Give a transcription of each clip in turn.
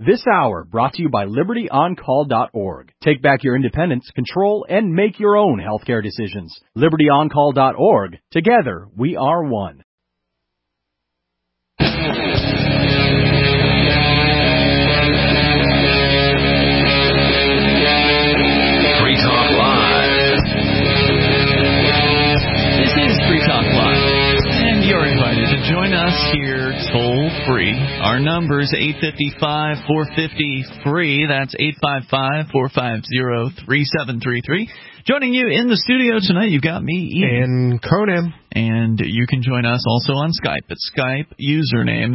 This hour brought to you by LibertyOnCall.org. Take back your independence, control, and make your own healthcare decisions. LibertyOnCall.org. Together, we are one. Free Talk Live. This is Free Talk Live, and you're invited to join us here toll-free. Our number is 855-450-FREE. That's 855-450-3733. Joining you in the studio tonight, you've got me, Ian. And Conan. And you can join us also on Skype at Skype username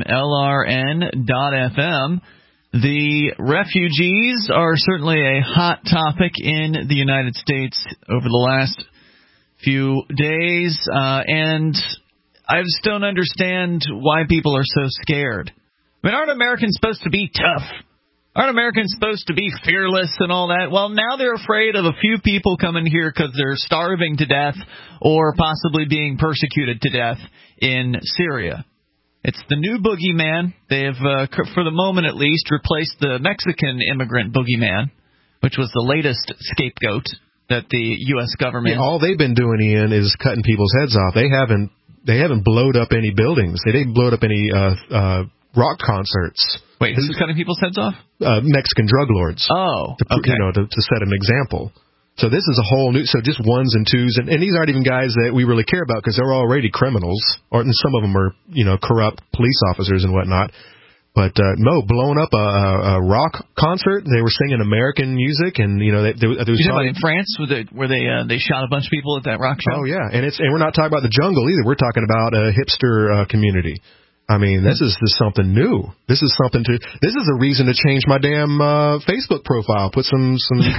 LRN.FM. The refugees are certainly a hot topic in the United States over the last few days, and I just don't understand why people are so scared. I mean, aren't Americans supposed to be tough? Aren't Americans supposed to be fearless and all that? Well, now they're afraid of a few people coming here because they're starving to death or possibly being persecuted to death in Syria. It's the new boogeyman. They have, for the moment at least, replaced the Mexican immigrant boogeyman, which was the latest scapegoat that the U.S. government... Yeah, all they've been doing, Ian, is cutting people's heads off. They haven't blowed up any buildings. They didn't blow up any rock concerts. Wait, who's cutting people's heads off? Mexican drug lords. Oh, okay. To set an example. So this is a whole new, so just ones and twos, and these aren't even guys that we really care about because they're already criminals, and some of them are, corrupt police officers and whatnot. But no, blowing up a rock concert. They were singing American music, and there was. You talking about in France, where they shot a bunch of people at that rock show? Oh yeah, and we're not talking about the jungle either. We're talking about a hipster community. I mean, this is something new. This is a reason to change my damn Facebook profile. Put some.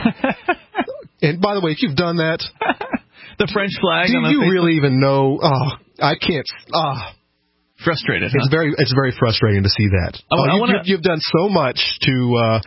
And by the way, if you've done that, the French flag. Do you really even know? Oh, I can't. Frustrated. It's very frustrating to see that. You've done so much to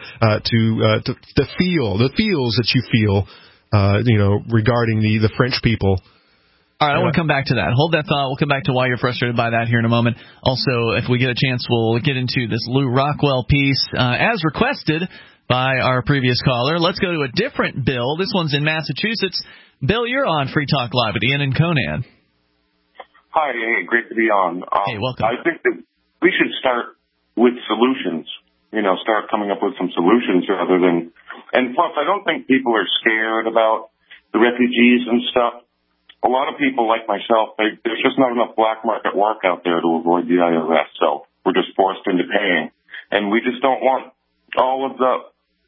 feel the feels that you feel, regarding the French people. All right, I want to come back to that. Hold that thought. We'll come back to why you're frustrated by that here in a moment. Also, if we get a chance, we'll get into this Lew Rockwell piece as requested by our previous caller. Let's go to a different Bill. This one's in Massachusetts. Bill, you're on Free Talk Live with Ian and Conan. Hi, hey, great to be on. Hey, welcome. I think that we should start with solutions, start coming up with some solutions rather than, and plus I don't think people are scared about the refugees and stuff. A lot of people like myself, there's just not enough black market work out there to avoid the IRS, so we're just forced into paying. And we just don't want all of the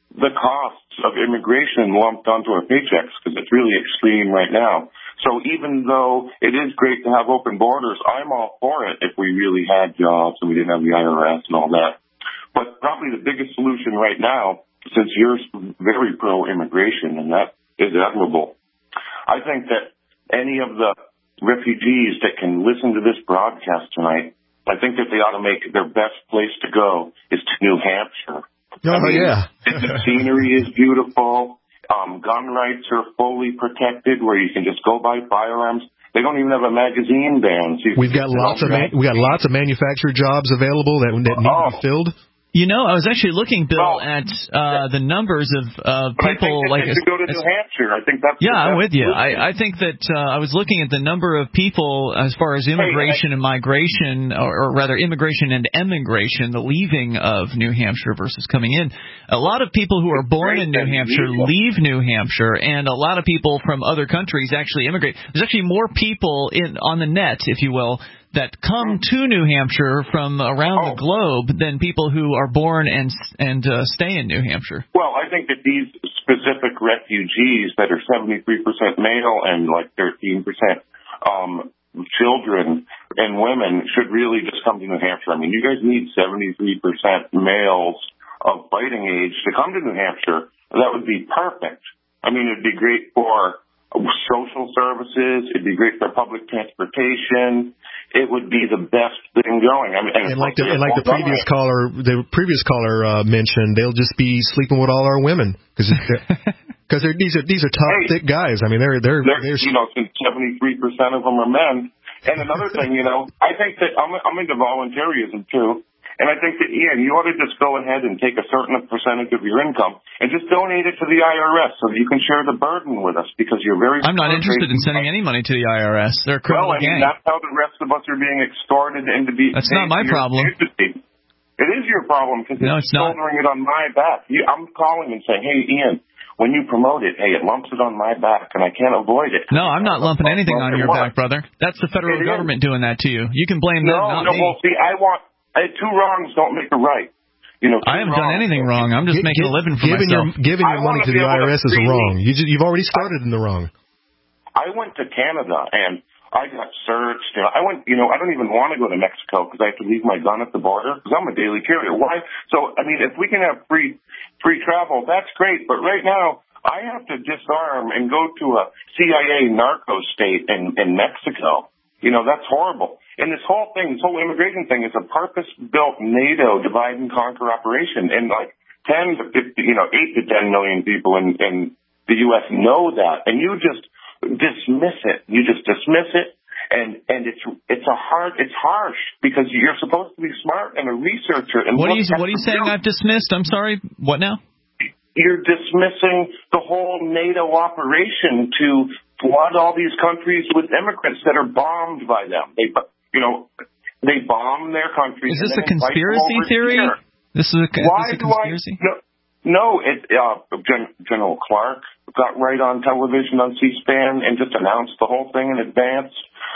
costs of immigration lumped onto our paychecks because it's really extreme right now. So even though it is great to have open borders, I'm all for it if we really had jobs and we didn't have the IRS and all that. But probably the biggest solution right now, since you're very pro-immigration, and that is admirable, I think that any of the refugees that can listen to this broadcast tonight, I think that they ought to make their best place to go is to New Hampshire. Yeah. The scenery is beautiful. Gun rights are fully protected, where you can just go buy firearms. They don't even have a magazine ban. So we got lots of manufactured jobs available that need to be filled. I was actually looking, Bill, at the numbers of people like. To go to New Hampshire, I think that's. Yeah, I'm with you. I think that I was looking at the number of people as far as immigration and migration, or rather immigration and emigration, the leaving of New Hampshire versus coming in. A lot of people who are born in New Hampshire leave New Hampshire, and a lot of people from other countries actually immigrate. There's actually more people on the net, if you will, that come to New Hampshire from around the globe than people who are born and stay in New Hampshire. Well, I think that these specific refugees that are 73% male and like 13% children and women should really just come to New Hampshire. I mean, you guys need 73% males of fighting age to come to New Hampshire. That would be perfect. I mean, it'd be great for social services. It'd be great for public transportation. It would be the best thing going. I mean, and like the previous caller mentioned, they'll just be sleeping with all our women because these are tough, thick guys. I mean, they're since 73% of them are men. And another thing, I think that I'm into voluntarism too. And I think that, Ian, you ought to just go ahead and take a certain percentage of your income and just donate it to the IRS so that you can share the burden with us, because you're very... I'm not interested in sending any money to the IRS. They're a criminal gang. That's how the rest of us are being extorted into be... That's not my problem. It is your problem, because it's shouldering it on my back. I'm calling and saying, hey, Ian, when you promote it, hey, it lumps it on my back, and I can't avoid it. No, I'm not lumping anything on your back, brother. That's the federal government doing that to you. You can blame them, not me. Well, see, two wrongs don't make a right. I haven't done anything wrong. I'm just making a living for myself. Giving your money to the IRS is wrong. You've already started in the wrong. I went to Canada, and I got searched. I went, I don't even want to go to Mexico because I have to leave my gun at the border because I'm a daily carrier. Why? So, if we can have free travel, that's great. But right now, I have to disarm and go to a CIA narco state in Mexico. That's horrible. And this whole immigration thing is a purpose-built NATO divide and conquer operation. And 10 to 50, 8 to 10 million people in the U.S. know that. And you just dismiss it. You just dismiss it. And it's harsh because you're supposed to be smart and a researcher. And what are you saying I've dismissed? I'm sorry. What now? You're dismissing the whole NATO operation to flood all these countries with immigrants that are bombed by them. They bomb their countries. Is this a conspiracy theory? This is a conspiracy? No, General Clark got right on television on C-SPAN and just announced the whole thing in advance.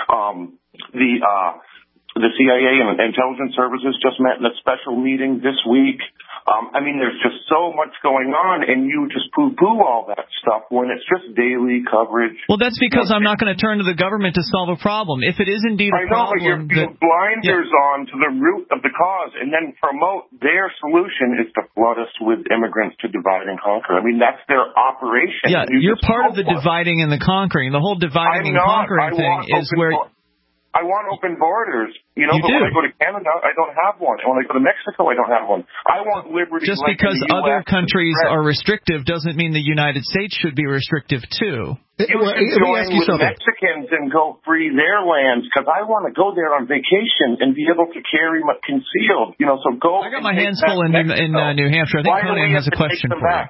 The CIA and intelligence services just met in a special meeting this week. There's just so much going on, and you just poo-poo all that stuff when it's just daily coverage. Well, that's because I'm not going to turn to the government to solve a problem. If it is indeed a problem... I know, but you're blinders on to the root of the cause, and then promote their solution is to flood us with immigrants to divide and conquer. That's their operation. Yeah, you're part of the dividing and the conquering. The whole dividing and conquering thing is where... I want open borders, you but do. When I go to Canada, I don't have one. And when I go to Mexico, I don't have one. I want liberty. Just because other countries are restrictive doesn't mean the United States should be restrictive, too. You should join with Mexicans and go free their lands, because I want to go there on vacation and be able to carry my concealed. So go. I got my hands full in New Hampshire. I think Conan has a question for you.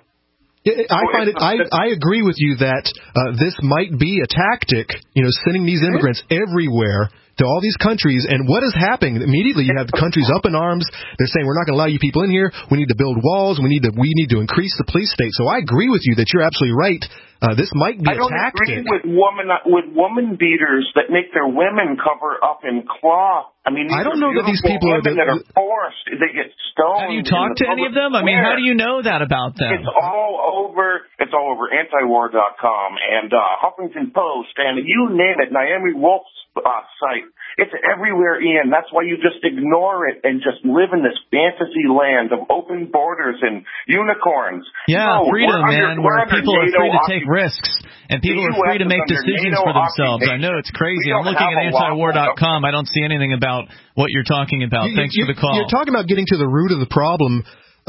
I agree with you that this might be a tactic, sending these immigrants everywhere to all these countries. And what is happening? Immediately you have the countries up in arms. They're saying, we're not going to allow you people in here. We need to build walls. We need to increase the police state. So I agree with you that you're absolutely right. This might be a tactic. I don't agree with woman beaters that make their women cover up in cloth. I don't know that these people that are forced. They get stoned. Have you talked to any of them? How do you know that about them? It's all over antiwar.com and Huffington Post and you name it, Naomi Wolf's site. It's everywhere, Ian. That's why you just ignore it and just live in this fantasy land of open borders and unicorns. Yeah, freedom, man, where people are free to take risks and people are free to make decisions for themselves. I know it's crazy. I'm looking at antiwar.com. I don't see anything about what you're talking about. Thanks for the call. You're talking about getting to the root of the problem,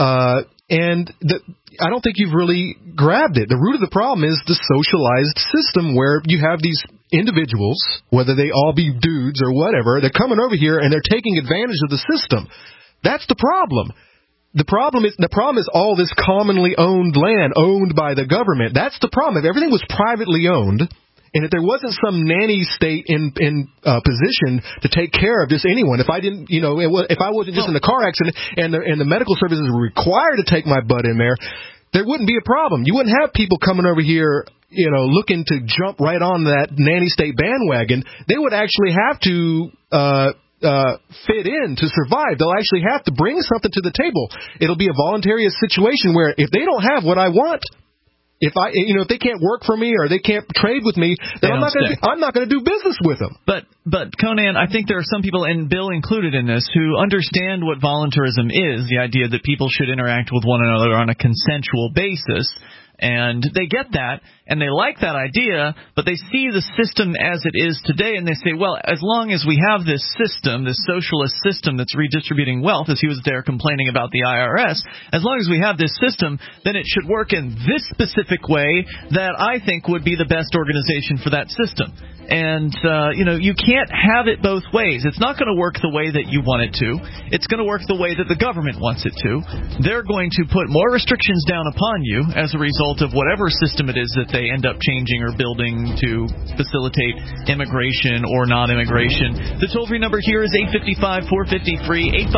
I don't think you've really grabbed it. The root of the problem is the socialized system where you have these individuals, whether they all be dudes or whatever, they're coming over here and they're taking advantage of the system. That's the problem. The problem is all this commonly owned land owned by the government. That's the problem. If everything was privately owned, and if there wasn't some nanny state in position to take care of just anyone, if I didn't, if I wasn't just in a car accident and the medical services were required to take my butt in there wouldn't be a problem. You wouldn't have people coming over here, looking to jump right on that nanny state bandwagon. They would actually have to fit in to survive. They'll actually have to bring something to the table. It'll be a voluntary situation where if they don't have what I want, if they can't work for me or they can't trade with me, then I'm not going to do business with them. But Conan, I think there are some people, and Bill included in this, who understand what voluntarism is, the idea that people should interact with one another on a consensual basis. And they get that, And they like that idea, but they see the system as it is today, and they say, well, as long as we have this system, this socialist system that's redistributing wealth, as he was there complaining about the IRS, as long as we have this system, then it should work in this specific way that I think would be the best organization for that system. And, you can't have it both ways. It's not going to work the way that you want it to. It's going to work the way that the government wants it to. They're going to put more restrictions down upon you as a result of whatever system it is that they end up changing or building to facilitate immigration or non-immigration. The toll-free number here is 855-450-FREE,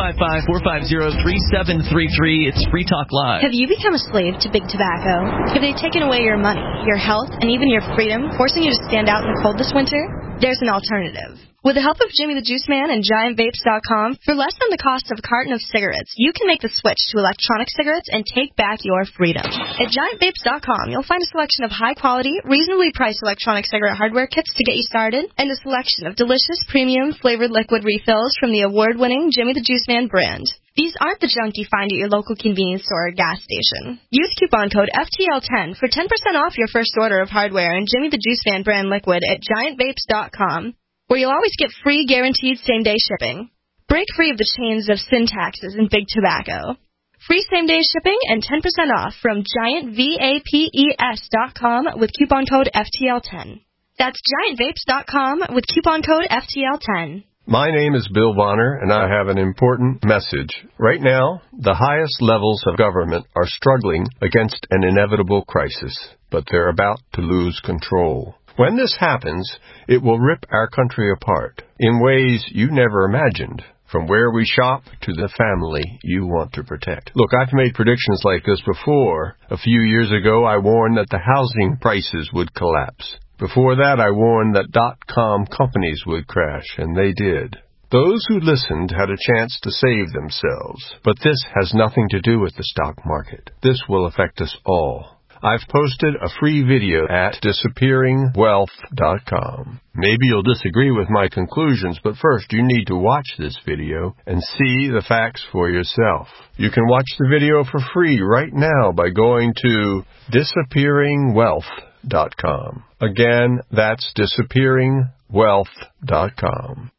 855-450-3733. It's Free Talk Live. Have you become a slave to big tobacco? Have they taken away your money, your health, and even your freedom, forcing you to stand out in the cold this winter? There's an alternative. With the help of Jimmy the Juice Man and GiantVapes.com, for less than the cost of a carton of cigarettes, you can make the switch to electronic cigarettes and take back your freedom. At GiantVapes.com, you'll find a selection of high-quality, reasonably priced electronic cigarette hardware kits to get you started, and a selection of delicious, premium, flavored liquid refills from the award-winning Jimmy the Juice Man brand. These aren't the junk you find at your local convenience store or gas station. Use coupon code FTL10 for 10% off your first order of hardware and Jimmy the Juice Man brand liquid at GiantVapes.com, where you'll always get free guaranteed same-day shipping. Break free of the chains of sin taxes and big tobacco. Free same-day shipping and 10% off from GiantVapes.com with coupon code FTL10. That's GiantVapes.com with coupon code FTL10. My name is Bill Bonner, and I have an important message. Right now, the highest levels of government are struggling against an inevitable crisis, but they're about to lose control. When this happens, it will rip our country apart in ways you never imagined, from where we shop to the family you want to protect. Look, I've made predictions like this before. A few years ago, I warned that the housing prices would collapse. Before that, I warned that .com companies would crash, and they did. Those who listened had a chance to save themselves, but this has nothing to do with the stock market. This will affect us all. I've posted a free video at disappearingwealth.com. Maybe you'll disagree with my conclusions, but first you need to watch this video and see the facts for yourself. You can watch the video for free right now by going to disappearingwealth.com. Again, that's disappearingwealth.com.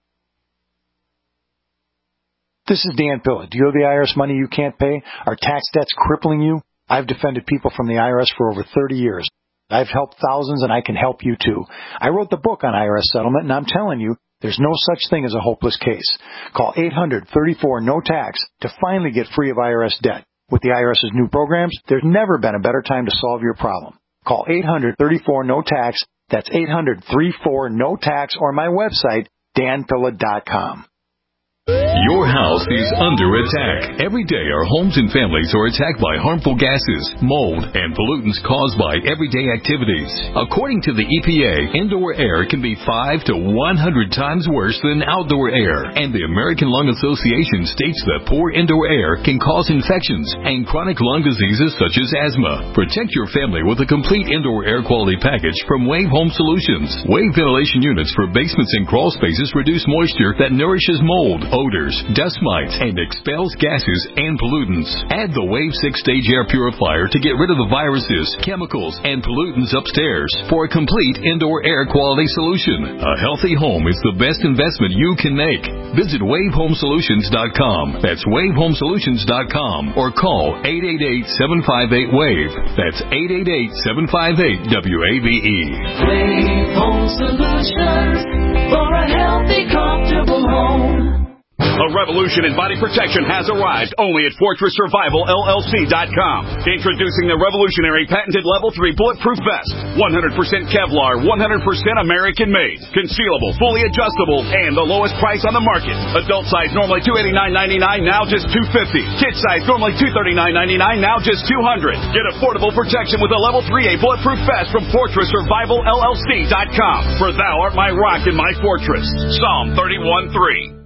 This is Dan Pilla. Do you owe the IRS money you can't pay? Are tax debts crippling you? I've defended people from the IRS for over 30 years. I've helped thousands, and I can help you too. I wrote the book on IRS settlement, and I'm telling you, there's no such thing as a hopeless case. Call 800-34-NO-TAX to finally get free of IRS debt. With the IRS's new programs, there's never been a better time to solve your problem. Call 800-34-NO-TAX. That's 800-34-NO-TAX, or my website, danpilla.com. Your house is under attack. Every day our homes and families are attacked by harmful gases, mold, and pollutants caused by everyday activities. According to the EPA, indoor air can be 5 to 100 times worse than outdoor air. And the American Lung Association states that poor indoor air can cause infections and chronic lung diseases such as asthma. Protect your family with a complete indoor air quality package from Wave Home Solutions. Wave ventilation units for basements and crawl spaces reduce moisture that nourishes mold, odors, dust mites, and expels gases and pollutants. Add the Wave 6-stage air purifier to get rid of the viruses, chemicals, and pollutants upstairs for a complete indoor air quality solution. A healthy home is the best investment you can make. Visit WaveHomeSolutions.com. That's WaveHomeSolutions.com, or call 888-758-WAVE. That's 888-758-WAVE. Wave Home Solutions for a healthy, comfortable home. A revolution in body protection has arrived only at FortressSurvivalLLC.com. Introducing the revolutionary patented Level 3 Bulletproof Vest. 100% Kevlar, 100% American-made. Concealable, fully adjustable, and the lowest price on the market. Adult size normally $289.99, now just $250. Kid size normally $239.99, now just $200. Get affordable protection with a Level 3A Bulletproof Vest from FortressSurvivalLLC.com. For thou art my rock and my fortress. Psalm 31:3.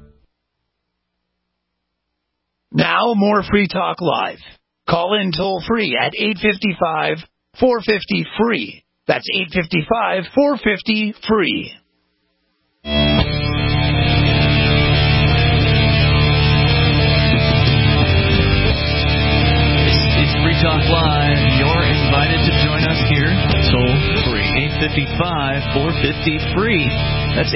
Now, more Free Talk Live. Call in toll-free at 855-450-FREE. That's 855-450-FREE. It's Free Talk Live. You're invited to join us here. Toll 855-450-FREE. That's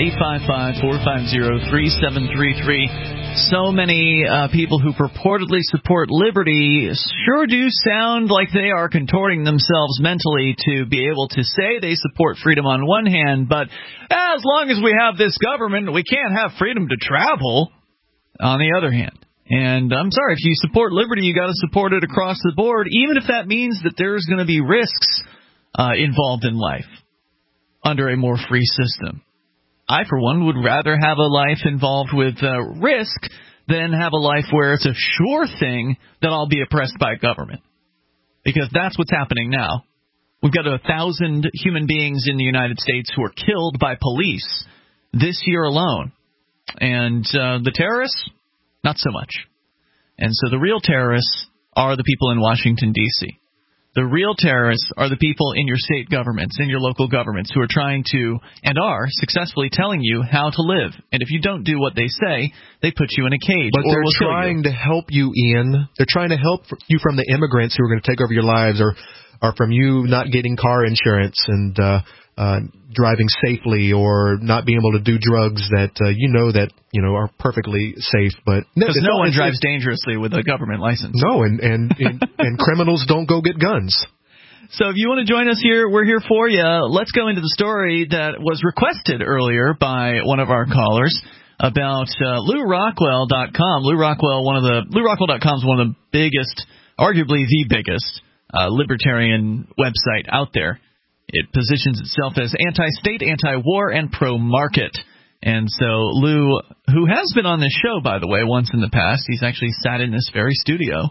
855-450-3733. So many people who purportedly support liberty sure do sound like they are contorting themselves mentally to be able to say they support freedom on one hand, but as long as we have this government, we can't have freedom to travel on the other hand. And I'm sorry, if you support liberty, you got to support it across the board, even if that means that there's going to be risks involved in life under a more free system. I, for one, would rather have a life involved with risk than have a life where it's a sure thing that I'll be oppressed by government. Because that's what's happening now. We've got 1,000 human beings in the United States who are killed by police this year alone. And the terrorists, not so much. And so the real terrorists are the people in Washington, D.C. The real terrorists are the people in your state governments, in your local governments, who are trying to, and are, successfully telling you how to live. And if you don't do what they say, they put you in a cage. But they're trying to help you, Ian. They're trying to help you from the immigrants who are going to take over your lives, or from you not getting car insurance and driving safely, or not being able to do drugs that are perfectly safe. But because no one drives dangerously with a government license. No, and criminals don't go get guns. So if you want to join us here, we're here for you. Let's go into the story that was requested earlier by one of our callers about LewRockwell.com. LewRockwell.com is one of the biggest, arguably the biggest, libertarian website out there. It positions itself as anti-state, anti-war, and pro-market. And so Lew, who has been on this show, by the way, once in the past, he's actually sat in this very studio,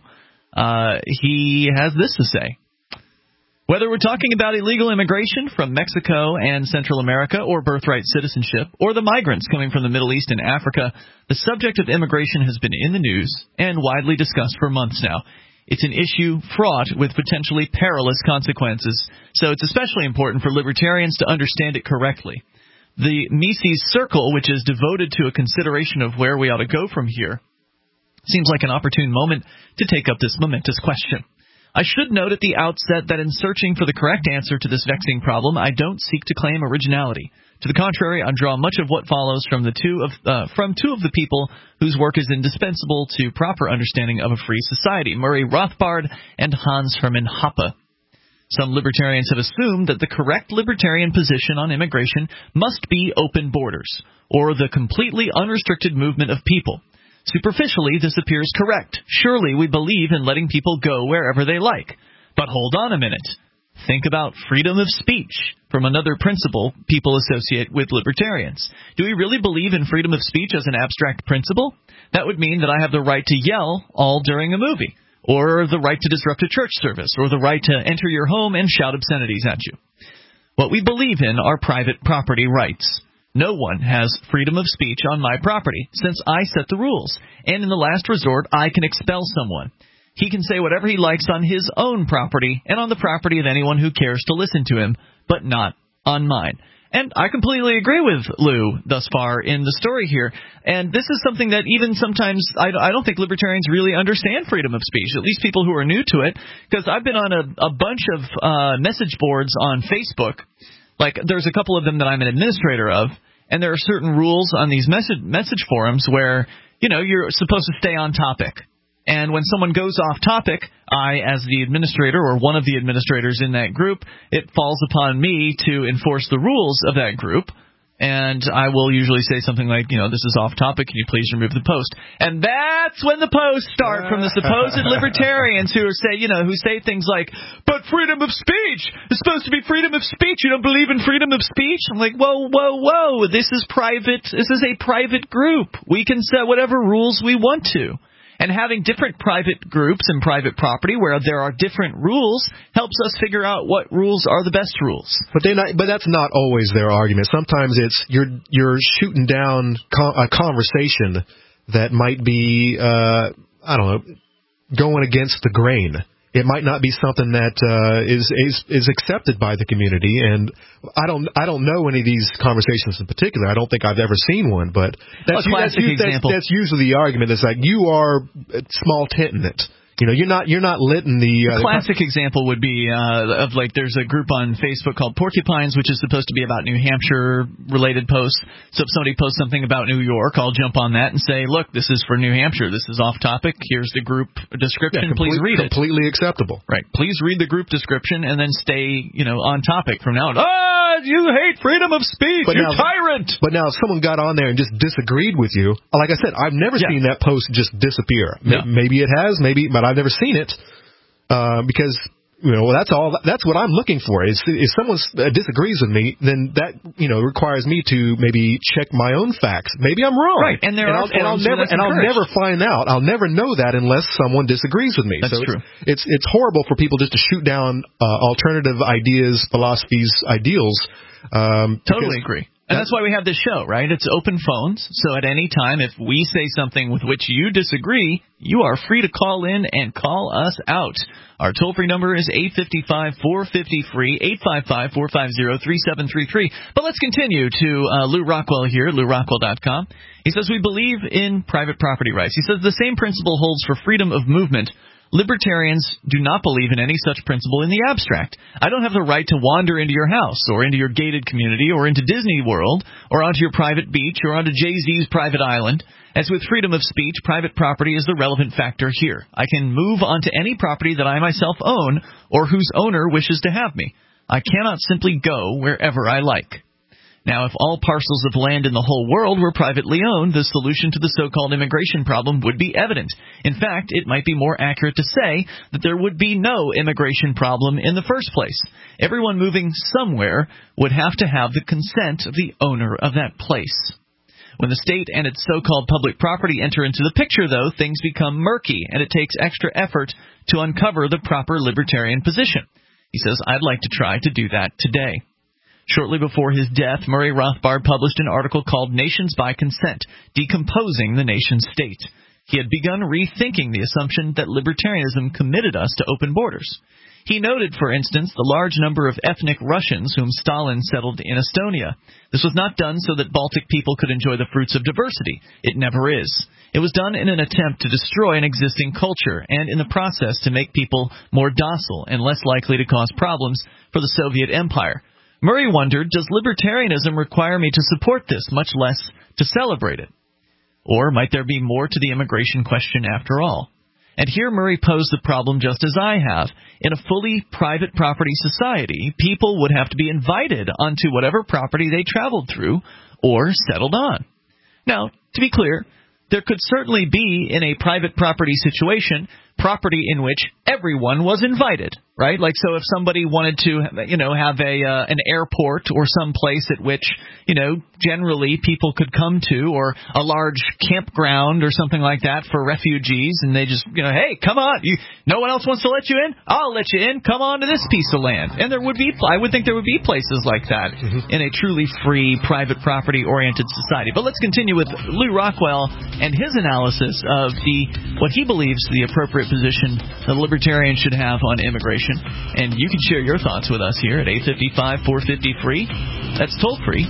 he has this to say. Whether we're talking about illegal immigration from Mexico and Central America, or birthright citizenship, or the migrants coming from the Middle East and Africa, the subject of immigration has been in the news and widely discussed for months now. It's an issue fraught with potentially perilous consequences, so it's especially important for libertarians to understand it correctly. The Mises Circle, which is devoted to a consideration of where we ought to go from here, seems like an opportune moment to take up this momentous question. I should note at the outset that in searching for the correct answer to this vexing problem, I don't seek to claim originality. To the contrary, I draw much of what follows from two of the people whose work is indispensable to proper understanding of a free society, Murray Rothbard and Hans Hermann Hoppe. Some libertarians have assumed that the correct libertarian position on immigration must be open borders, or the completely unrestricted movement of people. Superficially, this appears correct. Surely we believe in letting people go wherever they like. But hold on a minute. Think about freedom of speech, from another principle people associate with libertarians. Do we really believe in freedom of speech as an abstract principle? That would mean that I have the right to yell all during a movie, or the right to disrupt a church service, or the right to enter your home and shout obscenities at you. What we believe in are private property rights. No one has freedom of speech on my property, since I set the rules, and in the last resort, I can expel someone. He can say whatever he likes on his own property and on the property of anyone who cares to listen to him, but not on mine. And I completely agree with Lew thus far in the story here. And this is something that even sometimes I don't think libertarians really understand freedom of speech, at least people who are new to it, because I've been on a bunch of message boards on Facebook. Like, there's a couple of them that I'm an administrator of, and there are certain rules on these message forums where, you're supposed to stay on topic. And when someone goes off topic, I, as the administrator or one of the administrators in that group, it falls upon me to enforce the rules of that group. And I will usually say something like, this is off topic, can you please remove the post? And that's when the posts start from the supposed libertarians who say things like, but freedom of speech is supposed to be freedom of speech. You don't believe in freedom of speech? I'm like, whoa, this is private. This is a private group. We can set whatever rules we want to. And having different private groups and private property where there are different rules helps us figure out what rules are the best rules. But that's not always their argument. Sometimes it's you're shooting down a conversation that might be going against the grain. It might not be something that is accepted by the community, and I don't know any of these conversations in particular. I don't think I've ever seen one, but that's a classic example. That's usually the argument. It's like, you are small tenting it. You're not lit in the classic example would be of like there's a group on Facebook called Porcupines, which is supposed to be about New Hampshire related posts. So if somebody posts something about New York, I'll jump on that and say, look, this is for New Hampshire. This is off topic. Here's the group description. Please read it. Completely acceptable. Right. Please read the group description and then stay on topic from now on. You hate freedom of speech. You're tyrant. But now if someone got on there and just disagreed with you, like I said, I've never seen that post just disappear. Yeah. Maybe it has, but I've never seen it because that's what I'm looking for. Is if someone disagrees with me, then that requires me to maybe check my own facts. Maybe I'm wrong, right? And I'll never find out. I'll never know that unless someone disagrees with me. That's so true. It's horrible for people just to shoot down alternative ideas, philosophies, ideals. Totally agree. And that's why we have this show, right? It's open phones, so at any time, if we say something with which you disagree, you are free to call in and call us out. Our toll-free number is 855-450-FREE, 855-450-3733. But let's continue to Lou Rockwell here at LouRockwell.com. He says, we believe in private property rights. He says the same principle holds for freedom of movement. Libertarians do not believe in any such principle in the abstract. I don't have the right to wander into your house or into your gated community or into Disney World or onto your private beach or onto Jay-Z's private island. As with freedom of speech, private property is the relevant factor here. I can move onto any property that I myself own or whose owner wishes to have me. I cannot simply go wherever I like. Now, if all parcels of land in the whole world were privately owned, the solution to the so-called immigration problem would be evident. In fact, it might be more accurate to say that there would be no immigration problem in the first place. Everyone moving somewhere would have to have the consent of the owner of that place. When the state and its so-called public property enter into the picture, though, things become murky, and it takes extra effort to uncover the proper libertarian position. He says, I'd like to try to do that today. Shortly before his death, Murray Rothbard published an article called Nations by Consent, Decomposing the Nation-State. He had begun rethinking the assumption that libertarianism committed us to open borders. He noted, for instance, the large number of ethnic Russians whom Stalin settled in Estonia. This was not done so that Baltic people could enjoy the fruits of diversity. It never is. It was done in an attempt to destroy an existing culture and in the process to make people more docile and less likely to cause problems for the Soviet Empire. Murray wondered, does libertarianism require me to support this, much less to celebrate it? Or might there be more to the immigration question after all? And here Murray posed the problem just as I have. In a fully private property society, people would have to be invited onto whatever property they traveled through or settled on. Now, to be clear, there could certainly be, in a private property situation, property in which everyone was invited, right? Like, so if somebody wanted to, have an airport or some place at which, generally people could come to, or a large campground or something like that for refugees, and they just, hey, come on, no one else wants to let you in? I'll let you in. Come on to this piece of land. And I would think there would be places like that in a truly free, private property-oriented society. But let's continue with Lou Rockwell and his analysis of what he believes the appropriate position that libertarians should have on immigration. And you can share your thoughts with us here at 855-450-FREE. That's toll-free,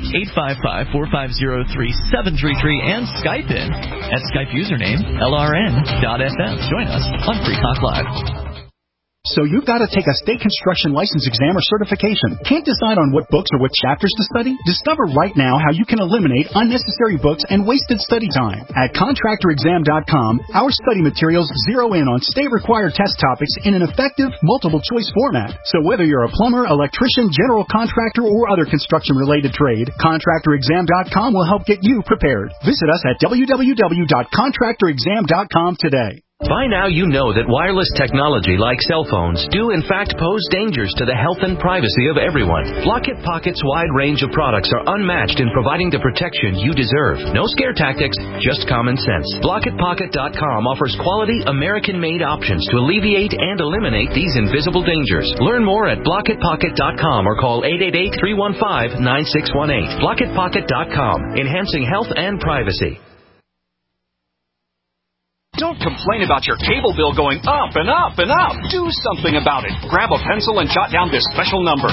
855-450-3733, and Skype in at Skype username LRN.FM. Join us on Free Talk Live. So you've got to take a state construction license exam or certification. Can't decide on what books or what chapters to study? Discover right now how you can eliminate unnecessary books and wasted study time. At ContractorExam.com, our study materials zero in on state-required test topics in an effective, multiple-choice format. So whether you're a plumber, electrician, general contractor, or other construction-related trade, ContractorExam.com will help get you prepared. Visit us at www.ContractorExam.com today. By now you know that wireless technology like cell phones do in fact pose dangers to the health and privacy of everyone. Blockit Pocket's wide range of products are unmatched in providing the protection you deserve. No scare tactics, just common sense. BlockitPocket.com offers quality American-made options to alleviate and eliminate these invisible dangers. Learn more at BlockitPocket.com or call 888-315-9618. BlockitPocket.com, enhancing health and privacy. Don't complain about your cable bill going up and up and up. Do something about it. Grab a pencil and jot down this special number,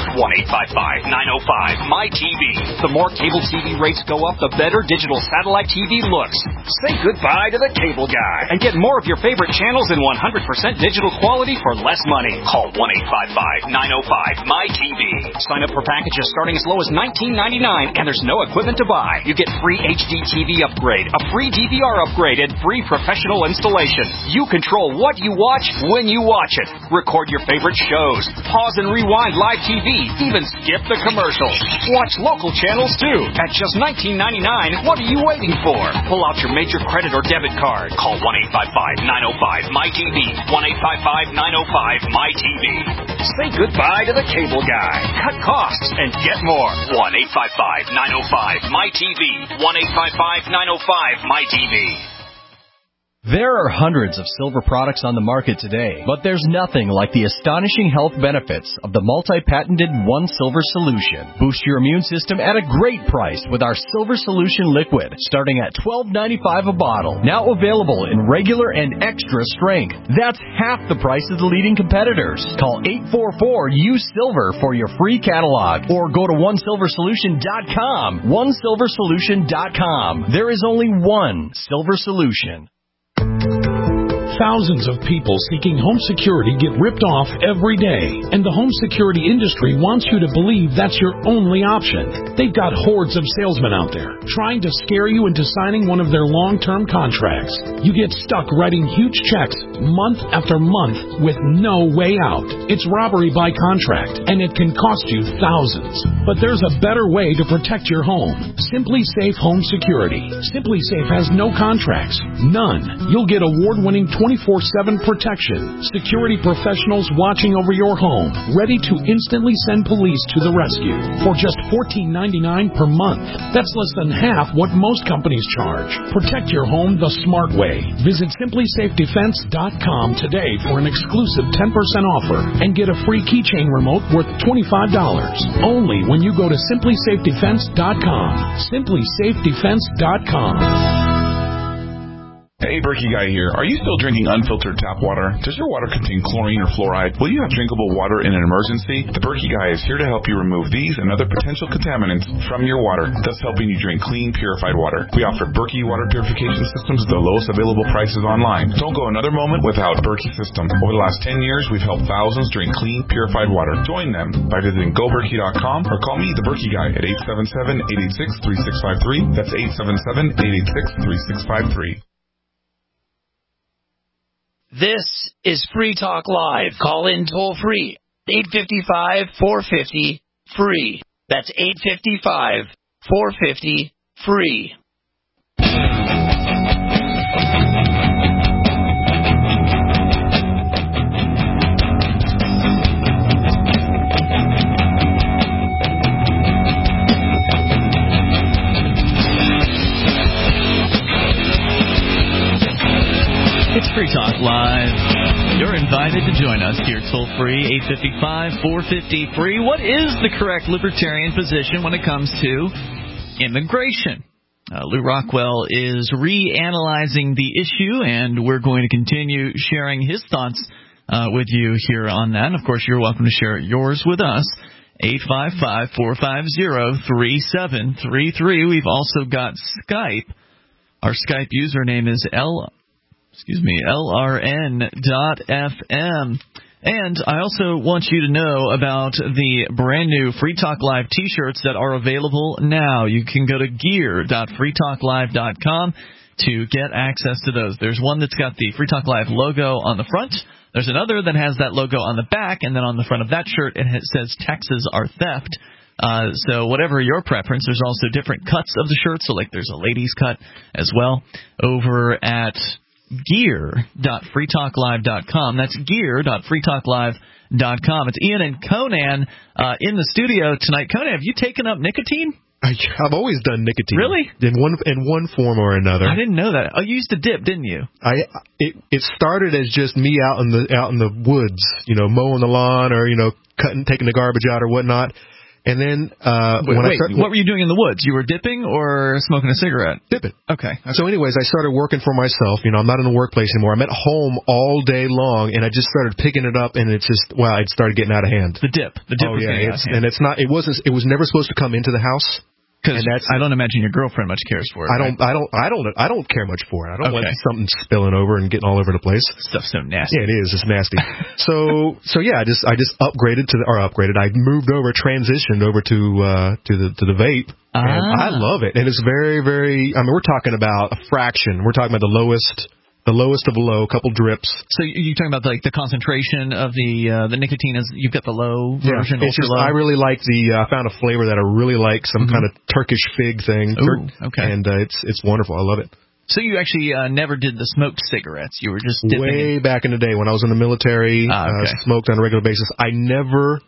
1-855-905-MY-TV. The more cable TV rates go up, the better digital satellite TV looks. Say goodbye to the cable guy and get more of your favorite channels in 100% digital quality for less money. Call 1-855-905-MY-TV. Sign up for packages starting as low as $19.99, and there's no equipment to buy. You get free HD TV upgrade, a free DVR upgrade, and free professional installation. You control what you watch when you watch it. Record your favorite shows. Pause and rewind live TV. Even skip the commercials. Watch local channels too. At just $19.99, what are you waiting for? Pull out your major credit or debit card. Call 1-855-905-MY-TV. 1-855-905-MY-TV. Say goodbye to the cable guy. Cut costs and get more. 1-855-905-MY-TV. 1-855-905-MY-TV. There are hundreds of silver products on the market today, but there's nothing like the astonishing health benefits of the multi-patented One Silver Solution. Boost your immune system at a great price with our Silver Solution Liquid, starting at $12.95 a bottle. Now available in regular and extra strength. That's half the price of the leading competitors. Call 844-USILVER for your free catalog, or go to OneSilverSolution.com. OneSilverSolution.com. There is only one Silver Solution. Thousands of people seeking home security get ripped off every day, and the home security industry wants you to believe that's your only option. They've got hordes of salesmen out there trying to scare you into signing one of their long-term contracts. You get stuck writing huge checks month after month with no way out. It's robbery by contract, and it can cost you thousands. But there's a better way to protect your home. Simply Safe Home Security. Simply Safe has no contracts. None. You'll get award-winning 24/7 protection. Security professionals watching over your home, ready to instantly send police to the rescue for just $14.99 per month. That's less than half what most companies charge. Protect your home the smart way. Visit SimplySafeDefense.com today for an exclusive 10% offer and get a free keychain remote worth $25. Only when you go to SimplySafeDefense.com. SimplySafeDefense.com. Hey, Berkey Guy here. Are you still drinking unfiltered tap water? Does your water contain chlorine or fluoride? Will you have drinkable water in an emergency? The Berkey Guy is here to help you remove these and other potential contaminants from your water, thus helping you drink clean, purified water. We offer Berkey water purification systems at the lowest available prices online. Don't go another moment without Berkey system. Over the last 10 years, we've helped thousands drink clean, purified water. Join them by visiting GoBerkey.com or call me, the Berkey Guy, at 877-886-3653. That's 877-886-3653. This is Free Talk Live. Call in toll free. 855-450-FREE. That's 855-450-FREE. It's Free Talk Live. You're invited to join us here toll-free, 855-450-FREE. What is the correct libertarian position when it comes to immigration? Lou Rockwell is reanalyzing the issue, and we're going to continue sharing his thoughts with you here on that. And, of course, you're welcome to share yours with us. 855-450-3733. We've also got Skype. Our Skype username is LRN.FM. And I also want you to know about the brand new Free Talk Live t-shirts that are available now. You can go to gear.freetalklive.com to get access to those. There's one that's got the Free Talk Live logo on the front. There's another that has that logo on the back, and then on the front of that shirt it says "Taxes are theft." So whatever your preference, there's also different cuts of the shirt. So like there's a ladies cut as well over at gear.freetalklive.com. That's gear.freetalklive.com. It's Ian and Conan in the studio tonight. Conan, have you taken up nicotine? I've always done nicotine. Really? In one form or another. I didn't know that. Oh, you used to dip, didn't you? It started as just me out in the woods, mowing the lawn or taking the garbage out or whatnot. And then what were you doing in the woods? You were dipping or smoking a cigarette? Dipping. Okay. So anyways, I started working for myself. I'm not in the workplace anymore. I'm at home all day long, and I just started picking it up, and it started getting out of hand. The dip. Oh, yeah. It was never supposed to come into the house. Because I don't imagine your girlfriend much cares for it. I don't care much for it. I don't want something spilling over and getting all over the place. Stuff's so nasty. Yeah, it is. It's nasty. so yeah, I just upgraded I moved over, transitioned over to the vape, and I love it. And it's very, very. I mean, we're talking about a fraction. We're talking about the lowest of the low, a couple drips. So you're talking about the concentration of the nicotine is you've got the low version. It's just, I really like I found a flavor that I really like, some kind of Turkish fig thing. Ooh, okay. And it's wonderful. I love it. So you actually never did the smoked cigarettes. You were just dipping way back in the day when I was in the military. Smoked on a regular basis. I never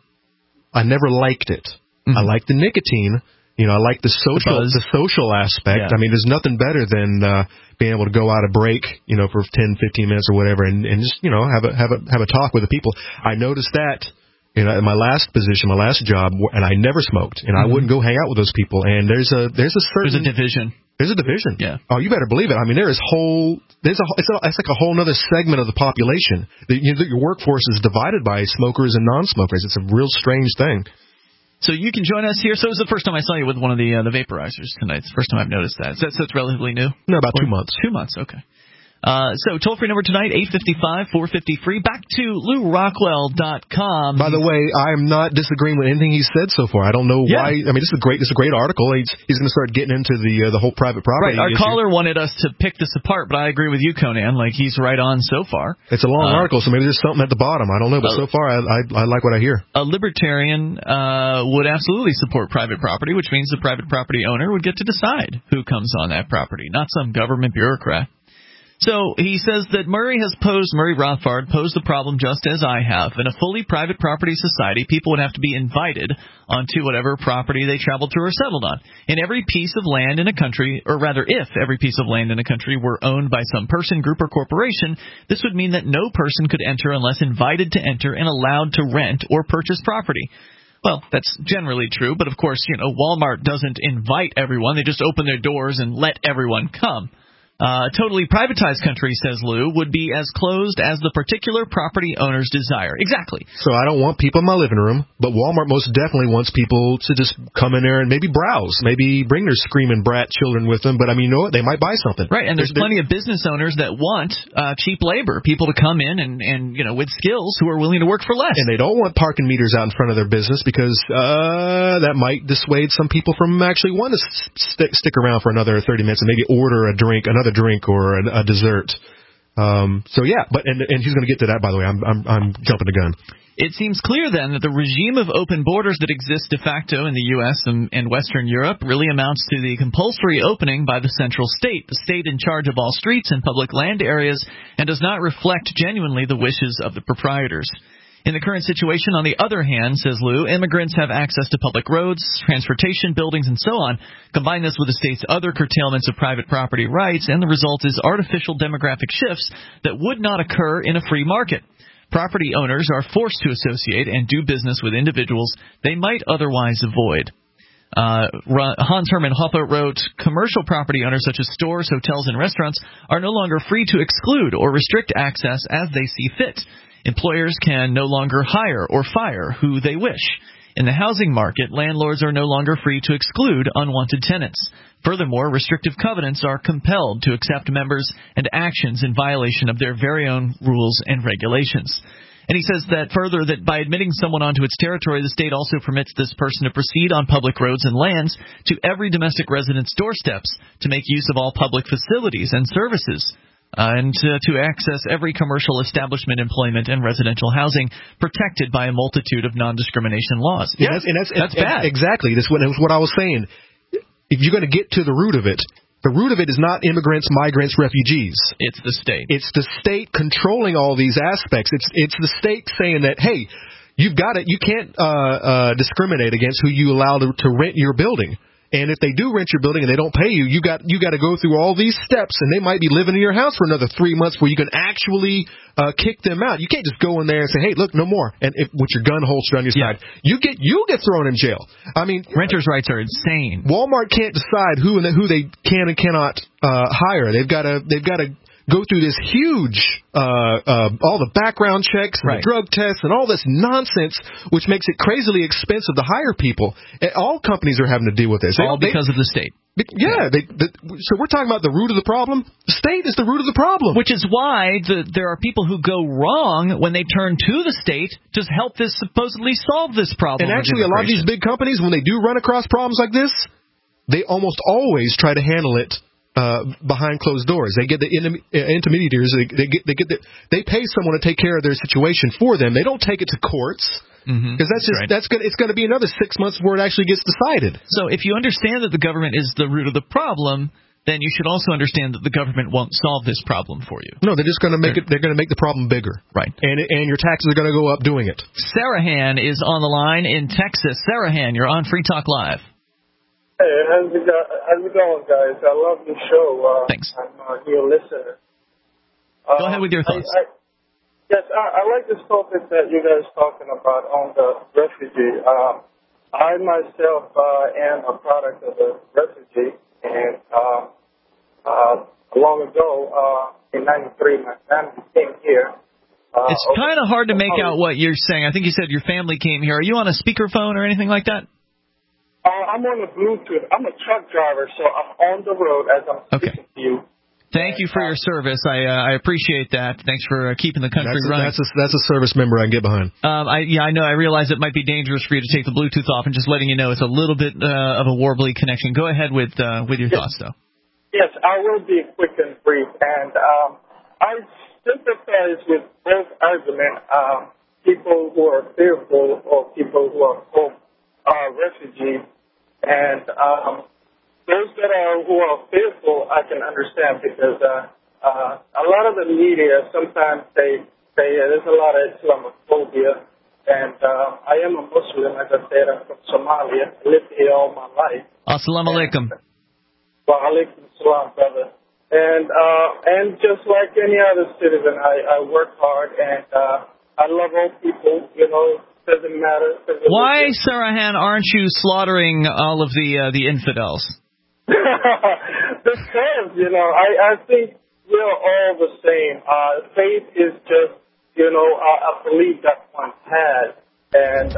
liked it. I liked the nicotine. I like the social aspect. Yeah. I mean, there's nothing better than being able to go out a break, for 10, 15 minutes or whatever, and just have a talk with the people. I noticed that in my last position, my last job, and I never smoked, and I wouldn't go hang out with those people. And there's a division. There's a division. Yeah. Oh, you better believe it. I mean, it's like a whole other segment of the population. Your workforce is divided by smokers and non-smokers. It's a real strange thing. So you can join us here. So it was the first time I saw you with one of the vaporizers tonight. It's the first time I've noticed that. So it's relatively new? No, about 2 months. 2 months, okay. So toll-free number tonight, 855-450-FREE. Back to LouRockwell.com. By the way, I'm not disagreeing with anything he's said so far. I don't know why. I mean, this is a great article. He's going to start getting into the whole private property issue. Our caller wanted us to pick this apart, but I agree with you, Conan. He's right on so far. It's a long article, so maybe there's something at the bottom. I don't know, but so far I like what I hear. A libertarian would absolutely support private property, which means the private property owner would get to decide who comes on that property, not some government bureaucrat. So he says that Murray Rothbard posed the problem just as I have. In a fully private property society, people would have to be invited onto whatever property they traveled to or settled on. In every piece of land in a country, or rather if every piece of land in a country were owned by some person, group, or corporation, this would mean that no person could enter unless invited to enter and allowed to rent or purchase property. Well, that's generally true, but of course, Walmart doesn't invite everyone. They just open their doors and let everyone come. A totally privatized country, says Lou, would be as closed as the particular property owner's desire. Exactly. So I don't want people in my living room, but Walmart most definitely wants people to just come in there and maybe browse, maybe bring their screaming brat children with them. But I mean, they might buy something. Right, and there's plenty of business owners that want cheap labor, people to come in and with skills who are willing to work for less. And they don't want parking meters out in front of their business because that might dissuade some people from actually wanting to stick around for another 30 minutes and maybe order another drink or a dessert. So yeah, and he's going to get to that. By the way, I'm jumping the gun. It seems clear then that the regime of open borders that exists de facto in the U.S. and Western Europe really amounts to the compulsory opening by the central state, the state in charge of all streets and public land areas, and does not reflect genuinely the wishes of the proprietors. In the current situation, on the other hand, says Lou, immigrants have access to public roads, transportation, buildings, and so on. Combine this with the state's other curtailments of private property rights, and the result is artificial demographic shifts that would not occur in a free market. Property owners are forced to associate and do business with individuals they might otherwise avoid. Hans Hermann Hoppe wrote, commercial property owners such as stores, hotels, and restaurants are no longer free to exclude or restrict access as they see fit. Employers can no longer hire or fire who they wish. In the housing market, landlords are no longer free to exclude unwanted tenants. Furthermore, restrictive covenants are compelled to accept members and actions in violation of their very own rules and regulations. And he says that further that by admitting someone onto its territory, the state also permits this person to proceed on public roads and lands to every domestic resident's doorsteps to make use of all public facilities and services. And to access every commercial establishment, employment, and residential housing protected by a multitude of non-discrimination laws. Yeah, that's bad. Exactly. That's what I was saying. If you're going to get to the root of it, the root of it is not immigrants, migrants, refugees. It's the state. It's the state controlling all these aspects. It's the state saying that, hey, you've got it. You can't discriminate against who you allow to rent your building. And if they do rent your building and they don't pay you, you got to go through all these steps, and they might be living in your house for another 3 months where you can actually kick them out. You can't just go in there and say, "Hey, look, no more," and with your gun holstered on your side, you get thrown in jail. I mean, renters' rights are insane. Walmart can't decide who they can and cannot hire. They've got to go through this huge, all the background checks and the drug tests and all this nonsense, which makes it crazily expensive to hire people. And all companies are having to deal with this. All because of the state. So we're talking about the root of the problem. The state is the root of the problem. Which is why there are people who go wrong when they turn to the state to help this supposedly solve this problem. And actually, a lot of these big companies, when they do run across problems like this, they almost always try to handle it behind closed doors. They get the intermediaries. They pay someone to take care of their situation for them. They don't take it to courts. Because it's going to be another 6 months before it actually gets decided. So if you understand that the government is the root of the problem, then you should also understand that the government won't solve this problem for you. No, they're just going to make it. They're going to make the problem bigger. Right. And your taxes are going to go up doing it. Sarahan is on the line in Texas. Sarahan, you're on Free Talk Live. Hey, how's it going, guys? I love the show. Thanks. I'm a new listener. Go ahead with your thoughts. Yes, I like this topic that you guys talking about on the refugee. I myself am a product of a refugee, and long ago, in '93, my family came here. It's kind of hard to make out what you're saying. I think you said your family came here. Are you on a speakerphone or anything like that? I'm on the Bluetooth. I'm a truck driver, so I'm on the road as I'm speaking to you. Thank you for your service. I appreciate that. Thanks for keeping the country running. That's a service member I can get behind. I know. I realize it might be dangerous for you to take the Bluetooth off, and just letting you know it's a little bit of a warbly connection. Go ahead with your thoughts, though. Yes, I will be quick and brief. And I sympathize with both arguments. People who are fearful or people who are refugees, and those who are fearful, I can understand, because a lot of the media sometimes they say there's a lot of Islamophobia, and I am a Muslim, as I said. I'm from Somalia. I lived here all my life. Assalamu alaikum. Wa alaikum salam, brother. And just like any other citizen, I work hard, and I love all people. You know, doesn't matter. Why, Sarahan, aren't you slaughtering all of the infidels? Because, I think we're all the same. Faith is just, a belief that one has. And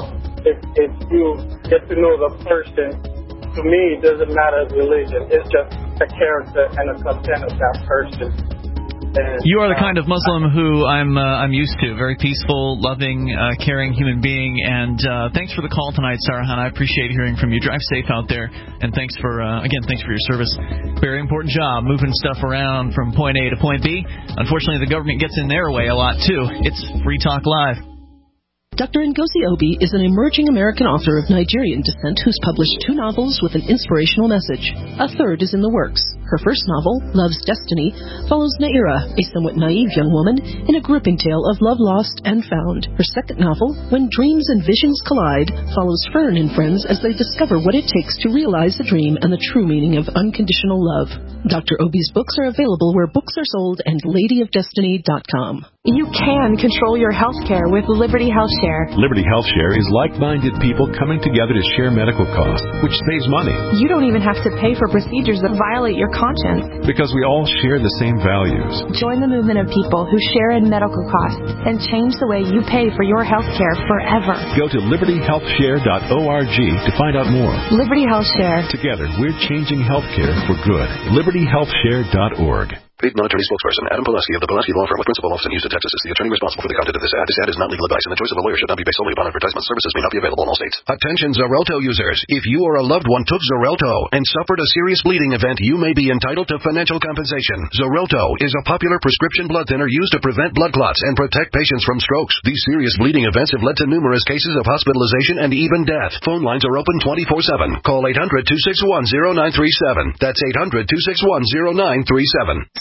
if you get to know the person, to me, it doesn't matter the religion. It's just the character and the content of that person. And, you are the kind of Muslim who I'm used to. Very peaceful, loving, caring human being. And thanks for the call tonight, Sarahan. I appreciate hearing from you. Drive safe out there. And thanks for your service. Very important job, moving stuff around from point A to point B. Unfortunately, the government gets in their way a lot, too. It's Free Talk Live. Dr. Ngozi Obi is an emerging American author of Nigerian descent who's published 2 novels with an inspirational message. A third is in the works. Her first novel, Love's Destiny, follows Naira, a somewhat naive young woman, in a gripping tale of love lost and found. Her second novel, When Dreams and Visions Collide, follows Fern and friends as they discover what it takes to realize the dream and the true meaning of unconditional love. Dr. Obi's books are available where books are sold and ladyofdestiny.com. You can control your health care with Liberty Health Share. Liberty Health Share is like-minded people coming together to share medical costs, which saves money. You don't even have to pay for procedures that violate your conscience. Because we all share the same values. Join the movement of people who share in medical costs and change the way you pay for your health care forever. Go to libertyhealthshare.org to find out more. Liberty Health Share. Together, we're changing healthcare for good. libertyhealthshare.org. Paid non-attorney spokesperson Adam Pulaski of the Pulaski Law Firm with principal office in Houston, Texas, is the attorney responsible for the content of this ad. This ad is not legal advice, and the choice of a lawyer should not be based solely upon advertisement. Services may not be available in all states. Attention Xarelto users. If you or a loved one took Xarelto and suffered a serious bleeding event, you may be entitled to financial compensation. Xarelto is a popular prescription blood thinner used to prevent blood clots and protect patients from strokes. These serious bleeding events have led to numerous cases of hospitalization and even death. Phone lines are open 24/7. Call 800-261-0937. That's 800-261-0937.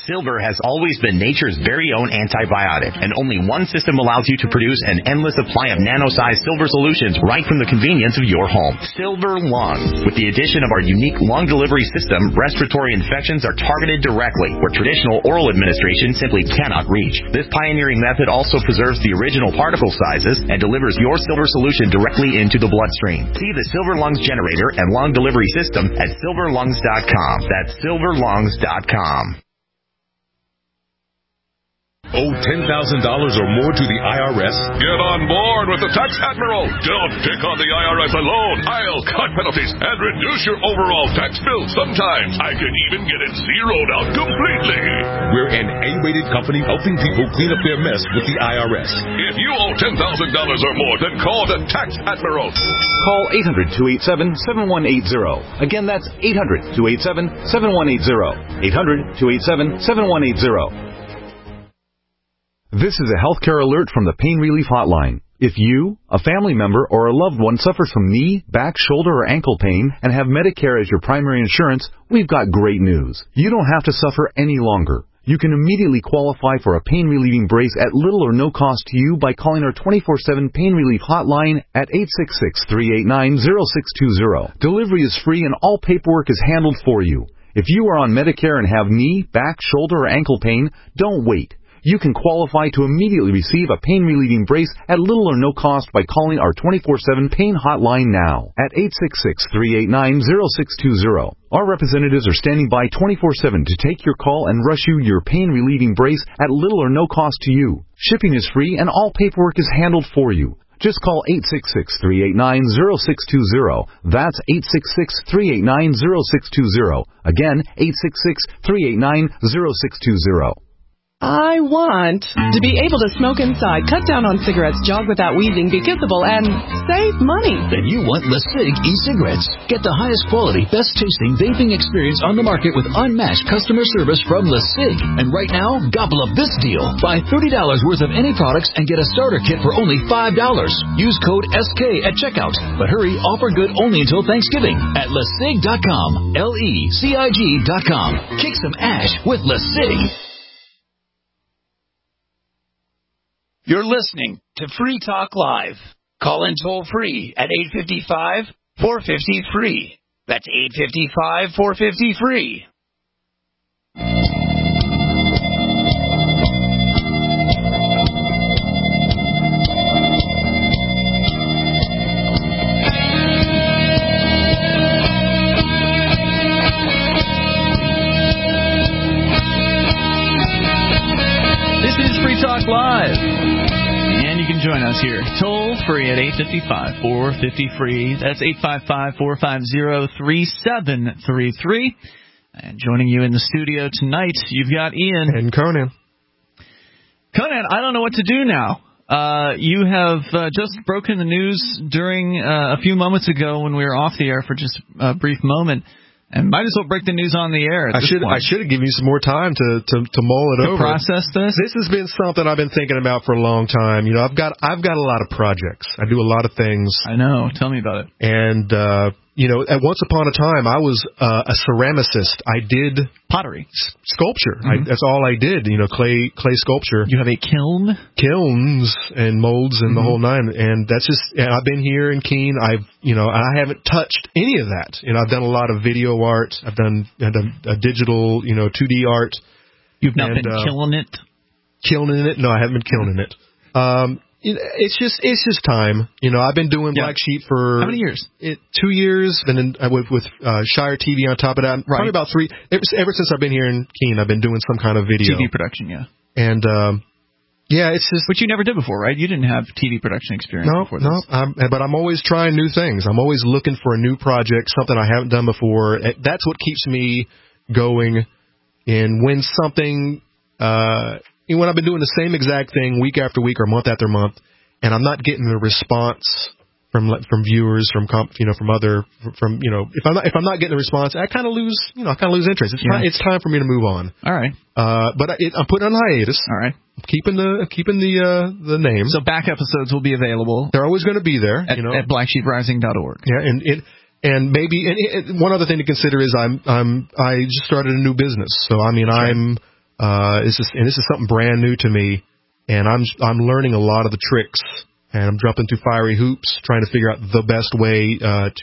Silver has always been nature's very own antibiotic, and only one system allows you to produce an endless supply of nano-sized silver solutions right from the convenience of your home. Silver Lungs. With the addition of our unique lung delivery system, respiratory infections are targeted directly, where traditional oral administration simply cannot reach. This pioneering method also preserves the original particle sizes and delivers your silver solution directly into the bloodstream. See the Silver Lungs generator and lung delivery system at silverlungs.com. That's silverlungs.com. Owe $10,000 or more to the IRS? Get on board with the Tax Admiral. Don't take on the IRS alone. I'll cut penalties and reduce your overall tax bill. Sometimes I can even get it zeroed out completely. We're an A-rated company helping people clean up their mess with the IRS. If you owe $10,000 or more, then call the Tax Admiral. Call 800-287-7180. Again, that's 800-287-7180. 800-287-7180. This is a healthcare alert from the Pain Relief Hotline. If you, a family member, or a loved one suffers from knee, back, shoulder, or ankle pain and have Medicare as your primary insurance, we've got great news. You don't have to suffer any longer. You can immediately qualify for a pain-relieving brace at little or no cost to you by calling our 24/7 Pain Relief Hotline at 866-389-0620. Delivery is free and all paperwork is handled for you. If you are on Medicare and have knee, back, shoulder, or ankle pain, don't wait. You can qualify to immediately receive a pain-relieving brace at little or no cost by calling our 24/7 Pain Hotline now at 866-389-0620. Our representatives are standing by 24/7 to take your call and rush you your pain-relieving brace at little or no cost to you. Shipping is free and all paperwork is handled for you. Just call 866-389-0620. That's 866-389-0620. Again, 866-389-0620. I want to be able to smoke inside, cut down on cigarettes, jog without wheezing, be kissable, and save money. Then you want LeSig e-cigarettes. Get the highest quality, best tasting vaping experience on the market with unmatched customer service from LeSig. And right now, gobble up this deal. Buy $30 worth of any products and get a starter kit for only $5. Use code SK at checkout. But hurry, offer good only until Thanksgiving at LeSig.com. LECIG.com. Kick some ash with LeSig. You're listening to Free Talk Live. Call in toll free at 855-450-FREE. That's 855-450-FREE. This is Free Talk Live. And you can join us here toll free at 855-450-FREE. That's 855-450-3733. And joining you in the studio tonight, you've got Ian. And Conan. Conan, I don't know what to do now. You have just broken the news during a few moments ago when we were off the air for just a brief moment. And might as well break the news on the air. I should have given you some more time to mull it over. Process this. This has been something I've been thinking about for a long time. You know, I've got a lot of projects. I do a lot of things. I know. Tell me about it. And you know, at once upon a time, I was a ceramicist. I did pottery, sculpture. That's all I did. You know, clay sculpture. You have a kiln, kilns, and molds, and the whole nine. And that's just. And I've been here in Keene. I haven't touched any of that. You know, I've done a lot of video art. I've done a digital, 2D art. You've not been killing it. Killing it? No, I haven't been killing it. It's just time. You know, I've been doing Black Sheep for how many years? 2 years, and then with Shire TV on top of that. Probably about 3. Ever since I've been here in Keene, I've been doing some kind of video TV production. Yeah, and it's just which you never did before, right? You didn't have TV production experience before this. No, but I'm always trying new things. I'm always looking for a new project, something I haven't done before. That's what keeps me going. And when something. When I've been doing the same exact thing week after week or month after month, and I'm not getting the response from viewers, if I'm not getting the response, I kind of lose interest. It's time for me to move on. All right. But I'm putting on hiatus. All right. I'm keeping the name. So back episodes will be available. They're always going to be there. At blacksheeprising.org. Yeah, and maybe one other thing to consider is I just started a new business. So I mean, sure. This is something brand new to me, and I'm learning a lot of the tricks, and I'm jumping through fiery hoops, trying to figure out the best way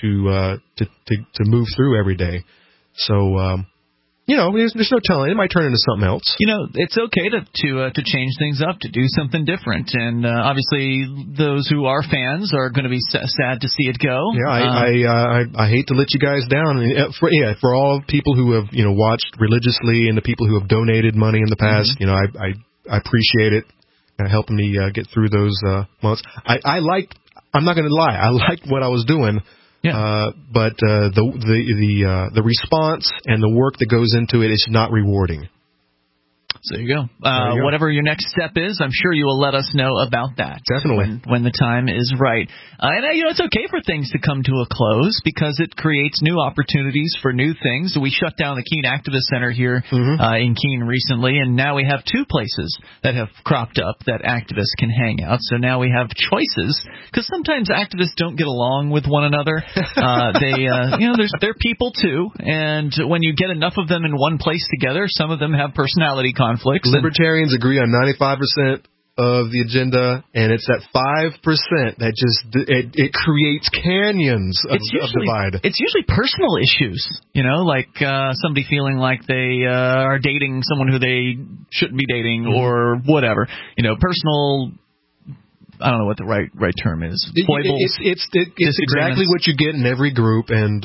to move through every day. So. There's no telling. It might turn into something else. It's okay to change things up, to do something different, and obviously those who are fans are going to be sad to see it go. Yeah, I hate to let you guys down. For all people who have watched religiously and the people who have donated money in the past, I appreciate it, helping me get through those months. I'm not going to lie, I liked what I was doing. Yeah. But the response and the work that goes into it is not rewarding. So there you go. Whatever your next step is, I'm sure you will let us know about that. Definitely. When the time is right. And it's okay for things to come to a close because it creates new opportunities for new things. We shut down the Keene Activist Center here in Keene recently, and now we have two places that have cropped up that activists can hang out. So now we have choices because sometimes activists don't get along with one another. They're people too, and when you get enough of them in one place together, some of them have personality conflicts. Libertarians agree on 95% of the agenda, and it's that 5% that just it creates canyons of divide. It's usually personal issues, like somebody feeling like they are dating someone who they shouldn't be dating or whatever. Personal. I don't know what the right term is. Foibles, it's exactly what you get in every group, and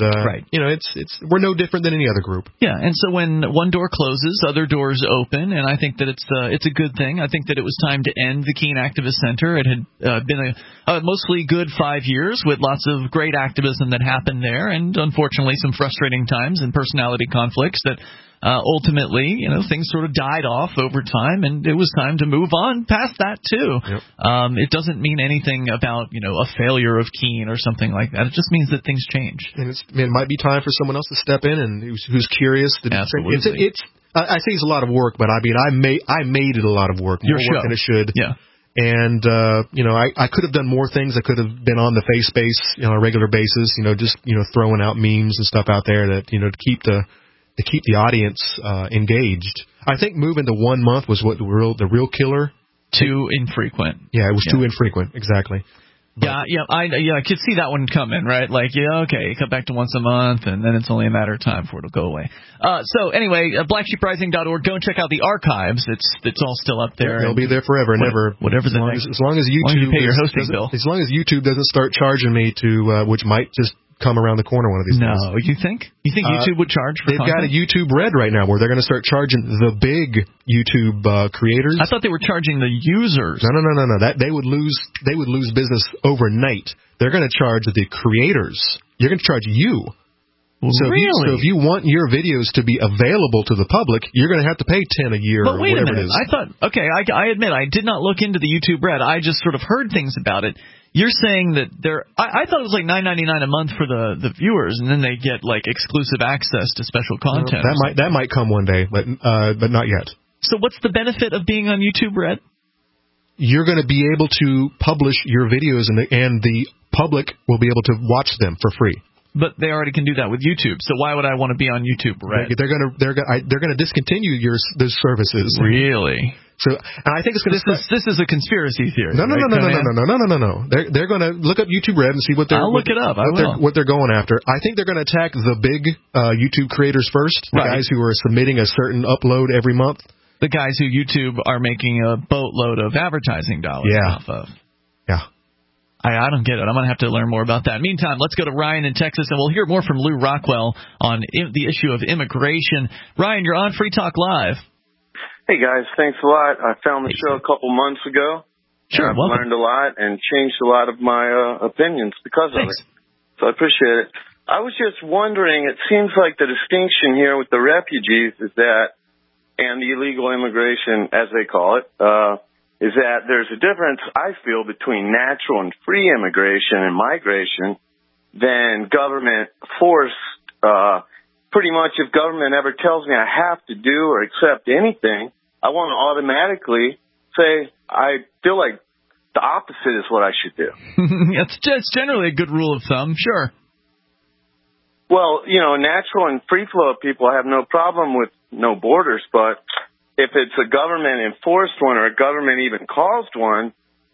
we're no different than any other group. Yeah, and so when one door closes, other doors open, and I think that it's a good thing. I think that it was time to end the Keene Activist Center. It had been a mostly good 5 years with lots of great activism that happened there, and unfortunately some frustrating times and personality conflicts that. Ultimately, things sort of died off over time, and it was time to move on past that too. Yep. It doesn't mean anything about a failure of Keene or something like that. It just means that things change. And it might be time for someone else to step in and who's curious. Absolutely. I say it's a lot of work, but I made it a lot of work. More work than it should. Yeah. And I could have done more things. I could have been on the face space on a regular basis. Just throwing out memes and stuff out there that to keep the audience engaged. I think moving to 1 month was what the real killer. Too infrequent. Yeah, it was too infrequent. Exactly. But, I could see that one coming, right? Like, okay, cut back to once a month, and then it's only a matter of time before it'll go away. So anyway, blacksheeprising.org. Go and check out the archives. It's all still up there. They'll be there forever and ever. Whatever the next. As long as YouTube pay your hosting bill. As long as YouTube doesn't start charging me which might just come around the corner one of these days. No, you think? You think YouTube would charge for They've content? got a YouTube Red right now where they're going to start charging the big YouTube creators. I thought they were charging the users. No. They would lose business overnight. They're going to charge the creators. You're going to charge you. So if you want your videos to be available to the public, you're going to have to pay $10 a year or whatever it is. I thought, I admit, I did not look into the YouTube Red. I just sort of heard things about it. You're saying that I thought it was like $9.99 a month for the viewers, and then they get like exclusive access to special content. That might come one day, but not yet. So what's the benefit of being on YouTube Red? You're going to be able to publish your videos, and the public will be able to watch them for free. But they already can do that with YouTube. So why would I want to be on YouTube Red? They're going to discontinue those services. Really? So, and I think it's going to. This is a conspiracy theory. No. They're going to look up YouTube Red and see what they're. I'll look it up. What they're going after. I think they're going to attack the big YouTube creators first. The guys who are submitting a certain upload every month. The guys who YouTube are making a boatload of advertising dollars off of. Yeah. I don't get it. I'm going to have to learn more about that. Meantime, let's go to Ryan in Texas, and we'll hear more from Lou Rockwell on the issue of immigration. Ryan, you're on Free Talk Live. Hey, guys. Thanks a lot. I found the show a couple months ago. Sure. I've learned a lot and changed a lot of my opinions because of it. So I appreciate it. I was just wondering, it seems like the distinction here with the refugees is that, and the illegal immigration, as they call it, is that there's a difference, I feel, between natural and free immigration and migration than government forced. Pretty much if government ever tells me I have to do or accept anything, I want to automatically say I feel like the opposite is what I should do. It's generally a good rule of thumb, sure. Well, natural and free flow of people have no problem with no borders, but if it's a government-enforced one or a government even caused one,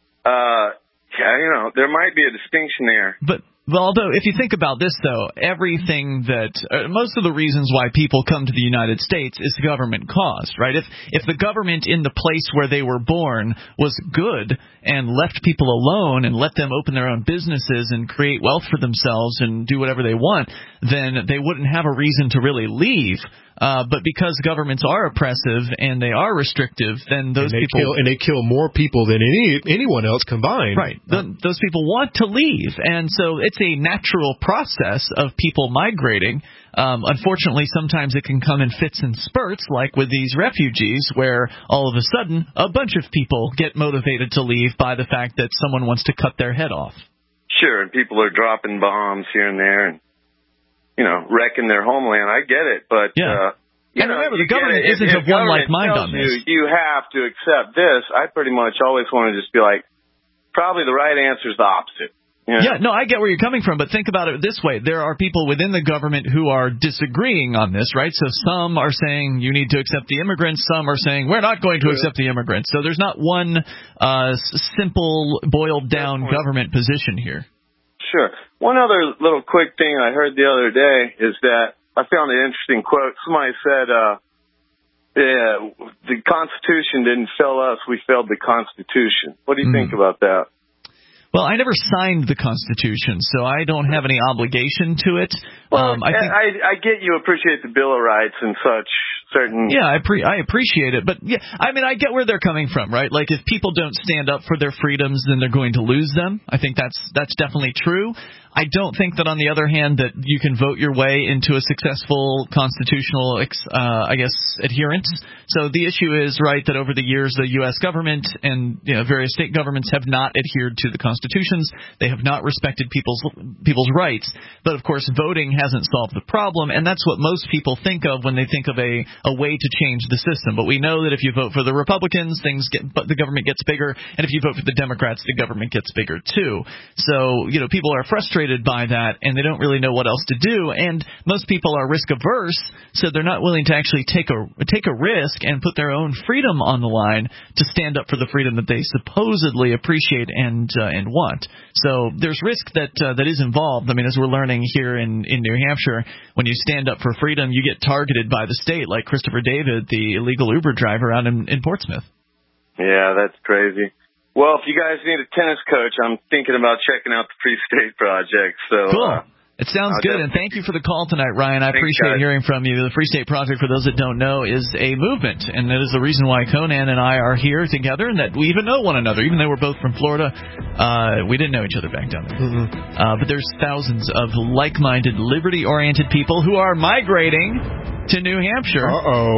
there might be a distinction there. But although, if you think about this, though, everything that most of the reasons why people come to the United States is government caused, right? If the government in the place where they were born was good and left people alone and let them open their own businesses and create wealth for themselves and do whatever they want, then they wouldn't have a reason to really leave. But because governments are oppressive and they are restrictive, then they kill more people than anyone else combined. Right. Those people want to leave, and so it's a natural process of people migrating. Unfortunately, sometimes it can come in fits and spurts, like with these refugees, where all of a sudden a bunch of people get motivated to leave by the fact that someone wants to cut their head off. Sure, and people are dropping bombs here and there and, wrecking their homeland. I get it, but, and remember, the government isn't of one like mind on this. You have to accept this. I pretty much always want to just be like, probably the right answer is the opposite. Yeah, no, I get where you're coming from, but think about it this way. There are people within the government who are disagreeing on this, right? So some are saying you need to accept the immigrants. Some are saying we're not going to accept the immigrants. So there's not one simple, boiled-down government position here. Sure. One other little quick thing I heard the other day is that I found an interesting quote. Somebody said, the Constitution didn't fail us, we failed the Constitution. What do you think about that? Well, I never signed the Constitution, so I don't have any obligation to it. Well, I get you appreciate the Bill of Rights and such. Yeah, I appreciate it, but I get where they're coming from, right? Like, if people don't stand up for their freedoms, then they're going to lose them. I think that's definitely true. I don't think that, on the other hand, that you can vote your way into a successful constitutional, adherence. So the issue is, right, that over the years, the U.S. government and various state governments have not adhered to the constitutions. They have not respected people's rights. But, of course, voting hasn't solved the problem, and that's what most people think of when they think of a way to change the system. But we know that if you vote for the Republicans, the government gets bigger, and if you vote for the Democrats, the government gets bigger too. So, people are frustrated by that, and they don't really know what else to do, and most people are risk averse, so they're not willing to actually take a risk and put their own freedom on the line to stand up for the freedom that they supposedly appreciate and want. So there's risk that is involved. I mean, as we're learning here in New Hampshire, when you stand up for freedom, you get targeted by the state, like Christopher David, the illegal Uber driver out in Portsmouth. Yeah, that's crazy. Well, if you guys need a tennis coach, I'm thinking about checking out the Free State Project. So cool. It sounds good, and thank you for the call tonight, Ryan. I appreciate hearing from you. The Free State Project, for those that don't know, is a movement, and that is the reason why Conan and I are here together, and that we even know one another. Even though we're both from Florida, we didn't know each other back down there. But there's thousands of like-minded, liberty-oriented people who are migrating to New Hampshire.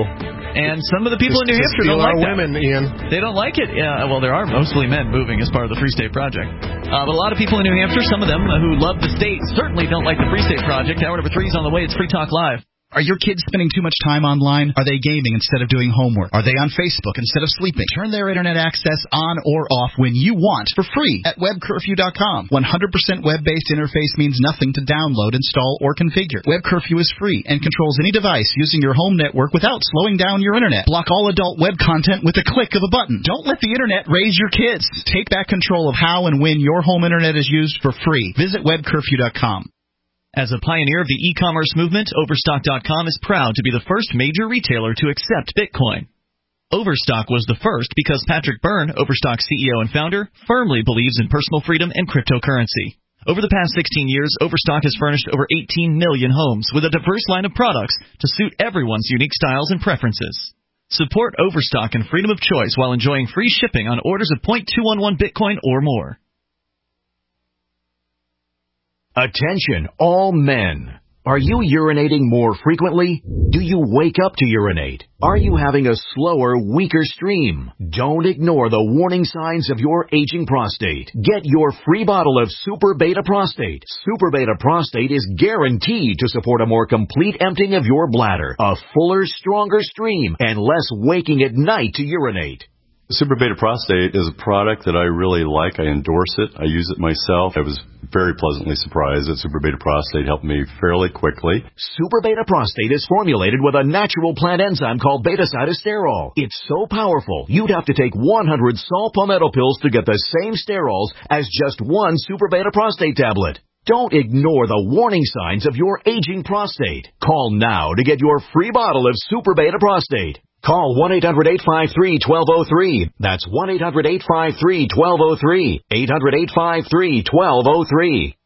And some of the people in New Hampshire don't like that. Women, Ian. They don't like it. Well, there are mostly men moving as part of the Free State Project. But a lot of people in New Hampshire, some of them who love the state, certainly don't like the Free State Project. Hour number 3 is on the way. It's Free Talk Live. Are your kids spending too much time online? Are they gaming instead of doing homework? Are they on Facebook instead of sleeping? Turn their internet access on or off when you want for free at webcurfew.com. 100% web-based interface means nothing to download, install, or configure. Web Curfew is free and controls any device using your home network without slowing down your internet. Block all adult web content with a click of a button. Don't let the internet raise your kids. Take back control of how and when your home internet is used for free. Visit webcurfew.com. As a pioneer of the e-commerce movement, Overstock.com is proud to be the first major retailer to accept Bitcoin. Overstock was the first because Patrick Byrne, Overstock's CEO and founder, firmly believes in personal freedom and cryptocurrency. Over the past 16 years, Overstock has furnished over 18 million homes with a diverse line of products to suit everyone's unique styles and preferences. Support Overstock and freedom of choice while enjoying free shipping on orders of 0.211 Bitcoin or more. Attention, all men. Are you urinating more frequently? Do you wake up to urinate? Are you having a slower, weaker stream? Don't ignore the warning signs of your aging prostate. Get your free bottle of Super Beta Prostate. Super Beta Prostate is guaranteed to support a more complete emptying of your bladder, a fuller, stronger stream, and less waking at night to urinate. Super Beta Prostate is a product that I really like. I endorse it. I use it myself. I was very pleasantly surprised that Super Beta Prostate helped me fairly quickly. Super Beta Prostate is formulated with a natural plant enzyme called beta-cytosterol. It's so powerful, you'd have to take 100 saw palmetto pills to get the same sterols as just one Super Beta Prostate tablet. Don't ignore the warning signs of your aging prostate. Call now to get your free bottle of Super Beta Prostate. Call 1-800-853-1203. That's 1-800-853-1203. 800-853-1203.